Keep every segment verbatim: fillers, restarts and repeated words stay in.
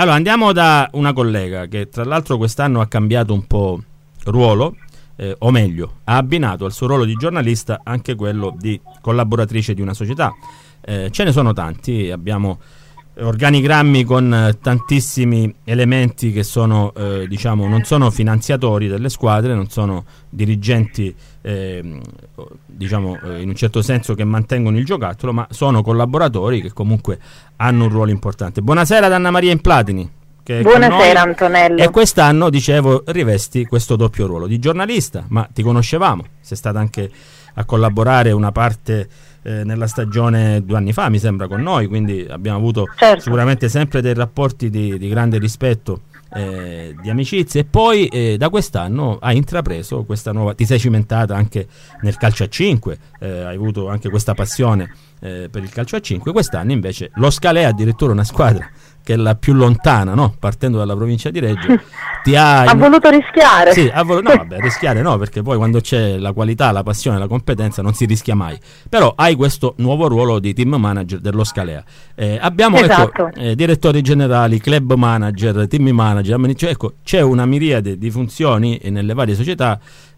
Allora andiamo da una collega che tra l'altro quest'anno ha cambiato un po' ruolo, eh, o meglio ha abbinato al suo ruolo di giornalista anche quello di collaboratrice di una società. Eh, ce ne sono tanti, abbiamo organigrammi con eh, tantissimi elementi che sono eh, diciamo non sono finanziatori delle squadre, non sono dirigenti eh, diciamo eh, in un certo senso che mantengono il giocattolo, ma sono collaboratori che comunque hanno un ruolo importante. Buonasera ad Anna Maria Implatini. Che Buonasera Antonello. E quest'anno, dicevo, rivesti questo doppio ruolo di giornalista, ma ti conoscevamo, sei stata anche a collaborare una parte eh, nella stagione due anni fa, mi sembra, con noi, quindi abbiamo avuto certo. sicuramente sempre dei rapporti di, di grande rispetto, eh, di amicizia, e poi eh, da quest'anno hai intrapreso questa nuova, ti sei cimentata anche nel calcio a cinque, eh, hai avuto anche questa passione eh, per il calcio a cinque. Quest'anno invece lo Scalea, addirittura una squadra che è la più lontana, no? Partendo dalla provincia di Reggio, ti ha, ha voluto rischiare. Sì, ha vol- no, vabbè, rischiare no, perché poi quando c'è la qualità, la passione, la competenza non si rischia mai. Però hai questo nuovo ruolo di team manager dello Scalea. Eh, abbiamo esatto. ecco, eh, direttori generali, club manager, team manager, cioè, ecco, c'è una miriade di funzioni nelle varie società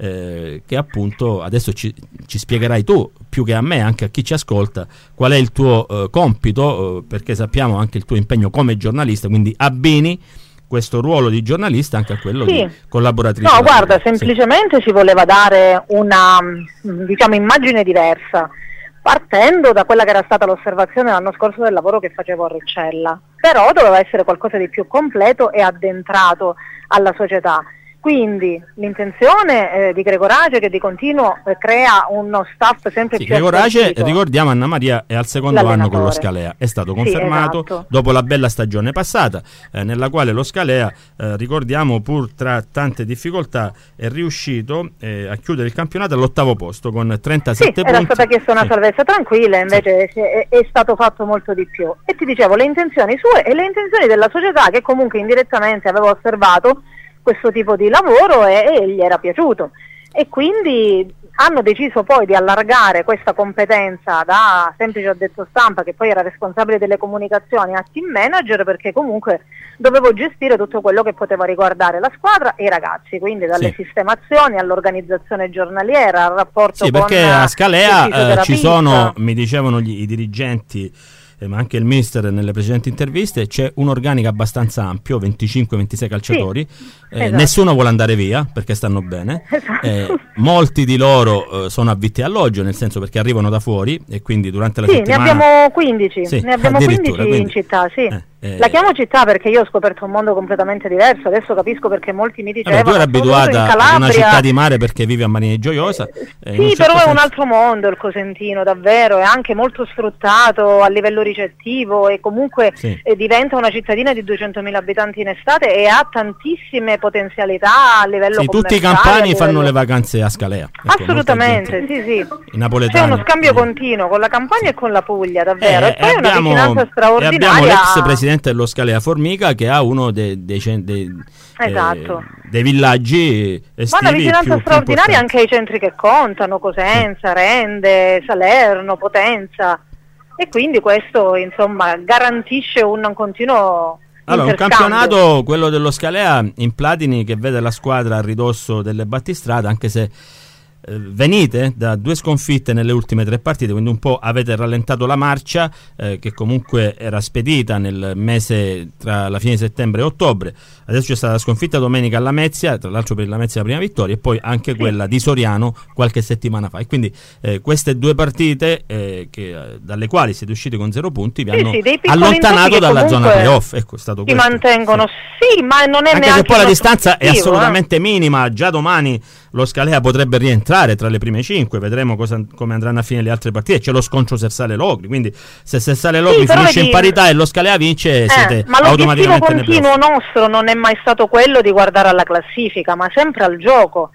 eh, che appunto adesso ci, ci spiegherai tu, più che a me, anche a chi ci ascolta, qual è il tuo eh, compito, eh, perché sappiamo anche il tuo impegno come giornalista, quindi abbini questo ruolo di giornalista anche a quello sì. di collaboratrice. No, guarda, sì. semplicemente ci voleva dare una, diciamo, immagine diversa, partendo da quella che era stata l'osservazione l'anno scorso del lavoro che facevo a Roccella, però doveva essere qualcosa di più completo e addentrato alla società. Quindi l'intenzione eh, di Gregorace, che di continuo eh, crea uno staff sempre sì, più Gregorace, ricordiamo, Anna Maria è al secondo anno con lo Scalea, è stato confermato sì, esatto. dopo la bella stagione passata eh, nella quale lo Scalea, eh, ricordiamo, pur tra tante difficoltà è riuscito eh, a chiudere il campionato all'ottavo posto con trentasette sì, punti. Era stata chiesta una sì. salvezza tranquilla, invece sì. è, è stato fatto molto di più. E ti dicevo le intenzioni sue e le intenzioni della società, che comunque indirettamente aveva osservato questo tipo di lavoro e, e gli era piaciuto, e quindi hanno deciso poi di allargare questa competenza da semplice addetto stampa, che poi era responsabile delle comunicazioni, a team manager, perché comunque dovevo gestire tutto quello che poteva riguardare la squadra e i ragazzi, quindi dalle sì. sistemazioni all'organizzazione giornaliera, al rapporto sì, con perché a Scalea eh, ci sono, mi dicevano gli, i dirigenti, ma anche il mister nelle precedenti interviste, c'è un organico abbastanza ampio, venticinque ventisei calciatori, sì, eh, esatto. nessuno vuole andare via perché stanno bene, esatto. eh, molti di loro eh, sono a vitto e alloggio, nel senso perché arrivano da fuori e quindi durante la sì, settimana ne abbiamo quindici, sì, ne abbiamo quindici quindi, in città, sì. Eh, eh, la chiamo città perché io ho scoperto un mondo completamente diverso, adesso capisco perché molti mi dicevano. Vabbè, tu eri abituata a una città di mare perché vivi a Marini Gioiosa. Eh, sì, però certo è un altro mondo il Cosentino, davvero, è anche molto sfruttato a livello ricettivo e comunque sì. eh, diventa una cittadina di duecentomila abitanti in estate e ha tantissime potenzialità a livello sì, commerciale. Tutti i campani livello... fanno le vacanze a Scalea. Ecco, assolutamente, sì, sì. I napoletani. C'è uno scambio eh. continuo con la Campania sì. e con la Puglia, davvero. Eh, e poi e abbiamo, una vicinanza straordinaria. E abbiamo l'ex presidente dello Scalea Formica, che ha uno dei, dei, dei, esatto. eh, dei villaggi estivi. Ma una vicinanza più, straordinaria più anche ai centri che contano, Cosenza, Rende, Salerno, Potenza, e quindi questo insomma garantisce un continuo allora, un campionato, quello dello Scalea in Platini, che vede la squadra a ridosso delle battistrade, anche se eh, venite da due sconfitte nelle ultime tre partite, quindi un po' avete rallentato la marcia, eh, che comunque era spedita nel mese tra la fine di settembre e ottobre. Adesso c'è stata la sconfitta domenica alla Lamezia, tra l'altro per il Lamezia la prima vittoria, e poi anche sì. quella di Soriano qualche settimana fa, e quindi eh, queste due partite eh, che, eh, dalle quali siete usciti con zero punti vi sì, hanno sì, allontanato dalla zona playoff. Ecco, è stato si questo. mantengono sì. sì, ma non è anche neanche se poi la distanza è eh. assolutamente minima. Già domani lo Scalea potrebbe rientrare tra le prime cinque, vedremo cosa, come andranno a finire le altre partite. C'è lo scontro Sersale Logri, quindi se Sersale Logri sì, finisce vedi, in parità e lo Scalea vince, eh, siete ma automaticamente l'obiettivo continuo nostro non è mai stato quello di guardare alla classifica, ma sempre al gioco.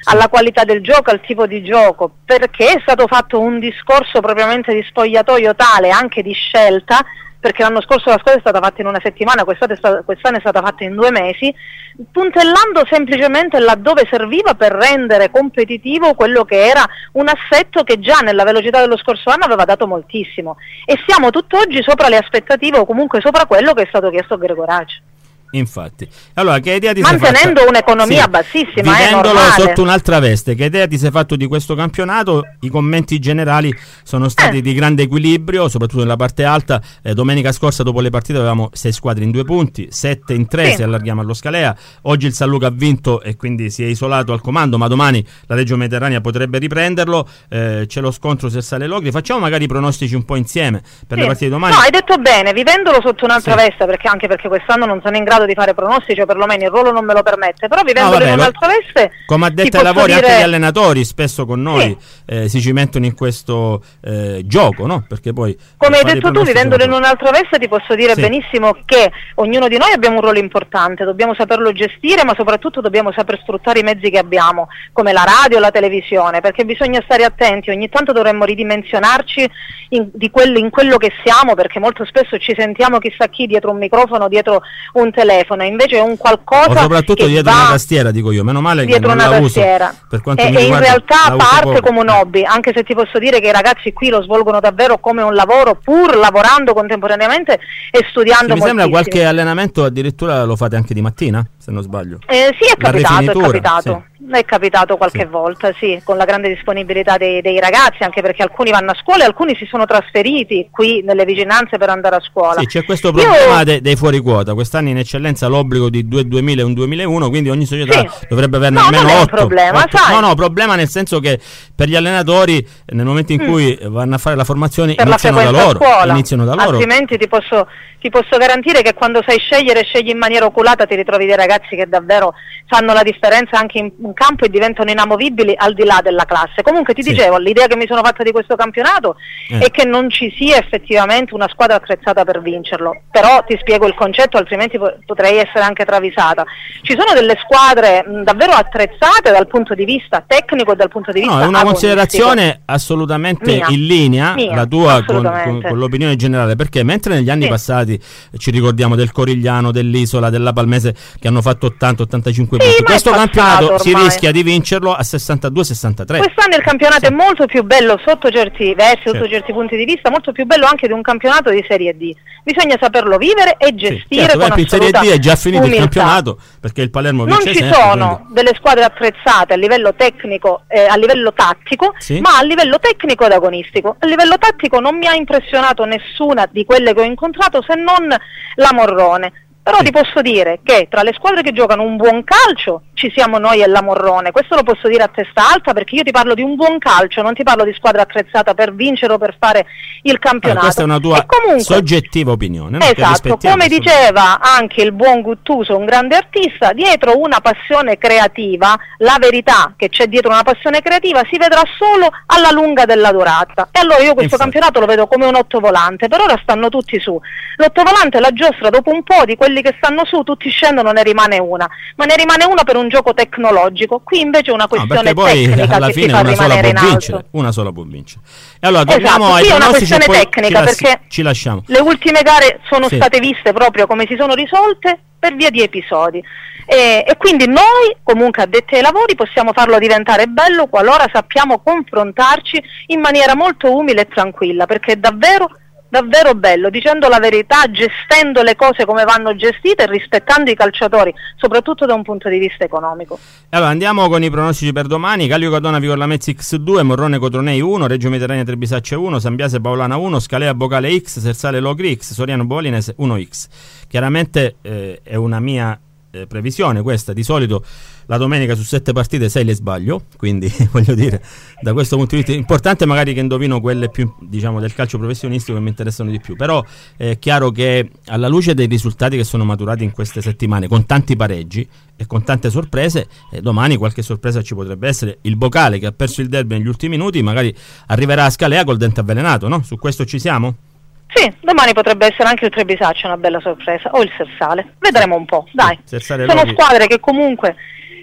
alla qualità del gioco, al tipo di gioco, perché è stato fatto un discorso propriamente di spogliatoio tale, anche di scelta, perché l'anno scorso la squadra è stata fatta in una settimana, quest'anno è stata, quest'anno è stata fatta in due mesi, puntellando semplicemente laddove serviva per rendere competitivo quello che era un assetto che già nella velocità dello scorso anno aveva dato moltissimo, e siamo tutt'oggi sopra le aspettative, o comunque sopra quello che è stato chiesto a Gregoraci. Infatti, allora, che idea ti mantenendo sei fatta? un'economia sì, bassissima, vivendolo è sotto un'altra veste, che idea ti sei fatto di questo campionato? I commenti generali sono stati eh. di grande equilibrio, soprattutto nella parte alta. Eh, domenica scorsa dopo le partite avevamo sei squadre in due punti, sette in tre, sì. se allarghiamo allo Scalea. Oggi il San Luca ha vinto e quindi si è isolato al comando, ma domani la Reggio Mediterranea potrebbe riprenderlo. Eh, c'è lo scontro Sersale Logri. Facciamo magari i pronostici un po' insieme per sì. le partite di domani. No, hai detto bene, vivendolo sotto un'altra sì. veste, perché anche perché quest'anno non sono in grado di fare pronostici, o perlomeno il ruolo non me lo permette, però vivendolo no, vabbè, in un'altra veste, come addetti ai lavori, dire... anche gli allenatori spesso con noi sì. eh, si cimentano in questo eh, gioco, no? Perché poi, come hai detto tu, vivendolo in un'altra veste ti posso dire sì. benissimo che ognuno di noi abbiamo un ruolo importante, dobbiamo saperlo gestire, ma soprattutto dobbiamo saper sfruttare i mezzi che abbiamo, come la radio e la televisione, perché bisogna stare attenti, ogni tanto dovremmo ridimensionarci in, di quello, in quello che siamo, perché molto spesso ci sentiamo chissà chi dietro un microfono, dietro un telefono, invece è un qualcosa o soprattutto che dietro va una tastiera, dico io, meno male che dietro non una la tastiera. uso, per quanto e, mi e riguarda, in realtà parte poco. come un hobby, anche se ti posso dire che i ragazzi qui lo svolgono davvero come un lavoro, pur lavorando contemporaneamente e studiando sì, mi sembra moltissimo. qualche allenamento addirittura lo fate anche di mattina, se non sbaglio. Eh, sì, è La capitato, è capitato. Sì. È capitato qualche sì. volta, sì, con la grande disponibilità dei, dei ragazzi, anche perché alcuni vanno a scuola e alcuni si sono trasferiti qui nelle vicinanze per andare a scuola. Sì, c'è questo problema Io... de, dei fuori quota. Quest'anno in eccellenza l'obbligo di due duemila e un duemilauno, quindi ogni società sì. dovrebbe averne no, almeno non è un otto. problema, otto. sai. No, no, problema nel senso che per gli allenatori nel momento in mm. cui vanno a fare la formazione per iniziano, la da loro, scuola. iniziano da loro. Altrimenti ti posso, ti posso garantire che quando sai scegliere, scegli in maniera oculata, ti ritrovi dei ragazzi che davvero fanno la differenza anche in, in campo e diventano inamovibili al di là della classe. Comunque ti sì. dicevo, l'idea che mi sono fatta di questo campionato eh. è che non ci sia effettivamente una squadra attrezzata per vincerlo, però ti spiego il concetto, altrimenti po- potrei essere anche travisata. Ci sono delle squadre mh, davvero attrezzate dal punto di vista tecnico e dal punto di vista no, è una agonistico. Considerazione assolutamente mia, in linea mia, la tua con, con, con l'opinione generale, perché mentre negli anni sì. passati ci ricordiamo del Corigliano, dell'Isola, della Palmese che hanno fatto ottanta ottantacinque sì, punti, questo campionato ormai. si rischia di vincerlo a sessantadue sessantatré. Quest'anno il campionato sì. è molto più bello sotto certi versi, certo. sotto certi punti di vista, molto più bello anche di un campionato di Serie D. Bisogna saperlo vivere e gestire sì, certo, con in Serie D è già finito umiltà. il campionato, perché il Palermo vince non ci sempre, sono quindi... delle squadre attrezzate a livello tecnico, eh, a livello tattico, sì? ma a livello tecnico ed agonistico. A livello tattico non mi ha impressionato nessuna di quelle che ho incontrato, se non la Morrone. Però sì. ti posso dire che tra le squadre che giocano un buon calcio ci siamo noi e la Morrone, questo lo posso dire a testa alta, perché io ti parlo di un buon calcio, non ti parlo di squadra attrezzata per vincere o per fare il campionato. Ah, questa è una tua comunque, soggettiva opinione, no? Esatto, come diceva anche il buon Guttuso, un grande artista, dietro una passione creativa, la verità che c'è dietro una passione creativa si vedrà solo alla lunga della durata. E allora io questo Infatti. campionato lo vedo come un ottovolante, per ora stanno tutti su. L'ottovolante la giostra dopo un po' di quelli che stanno su, tutti scendono, ne rimane una, ma ne rimane una per un gioco tecnologico. Qui invece è una questione no, poi tecnica alla che fine si fa una sola rimanere può in vincere, alto. una sola può vincere. E allora torniamo esatto, ai sì, è una pronostici, questione poi tecnica ci, lasci- perché ci lasciamo. Le ultime gare sono sì. state viste proprio come si sono risolte per via di episodi. E, e quindi noi, comunque addetti ai lavori, possiamo farlo diventare bello qualora sappiamo confrontarci in maniera molto umile e tranquilla, perché è davvero davvero bello, dicendo la verità, gestendo le cose come vanno gestite e rispettando i calciatori, soprattutto da un punto di vista economico. Allora andiamo con i pronostici per domani. Callio Cadona Vigor Lamezzi X due, Morrone Cotronei uno, Reggio Mediterranea Trebisacce uno, Sambiase Paolana uno, Scalea Bocale X, Sersale Logri X, Soriano Bovalinese uno X. Chiaramente eh, è una mia eh, previsione questa, di solito la domenica su sette partite sei le sbaglio, quindi voglio dire, da questo punto di vista è importante magari che indovino quelle più, diciamo, del calcio professionistico che mi interessano di più, però è chiaro che alla luce dei risultati che sono maturati in queste settimane, con tanti pareggi e con tante sorprese, eh, domani qualche sorpresa ci potrebbe essere. Il Bocale, che ha perso il derby negli ultimi minuti, magari arriverà a Scalea col dente avvelenato, no? Su questo ci siamo? Sì, domani potrebbe essere anche il Trebisacce una bella sorpresa, o il Sersale, vedremo un po', dai. Sersale sono Logri. Squadre che comunque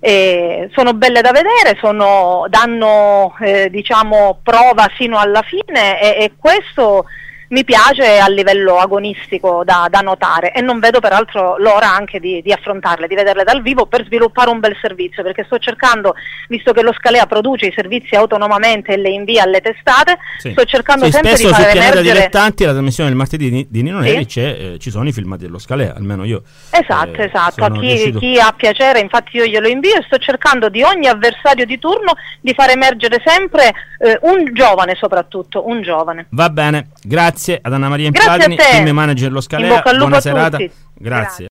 E sono belle da vedere, sono, danno eh, diciamo prova fino alla fine e, e questo mi piace a livello agonistico da, da notare, e non vedo peraltro l'ora anche di, di affrontarle, di vederle dal vivo per sviluppare un bel servizio, perché sto cercando, visto che lo Scalea produce i servizi autonomamente e le invia alle testate, sì. sto cercando sì, sempre di fare emergere... emergere... Spesso su Dilettanti, la trasmissione del martedì di, di Nino Neri, sì. c'è, eh, ci sono i filmati dello Scalea, almeno io. Esatto, eh, esatto, a chi, riuscito... chi ha piacere, infatti io glielo invio, e sto cercando di ogni avversario di turno di far emergere sempre eh, un giovane, soprattutto, un giovane. Va bene, grazie ad Anna Maria Grazie Impladini, a te. team manager lo Scalea, In bocca al lupo buona a serata. tutti. Grazie. Grazie.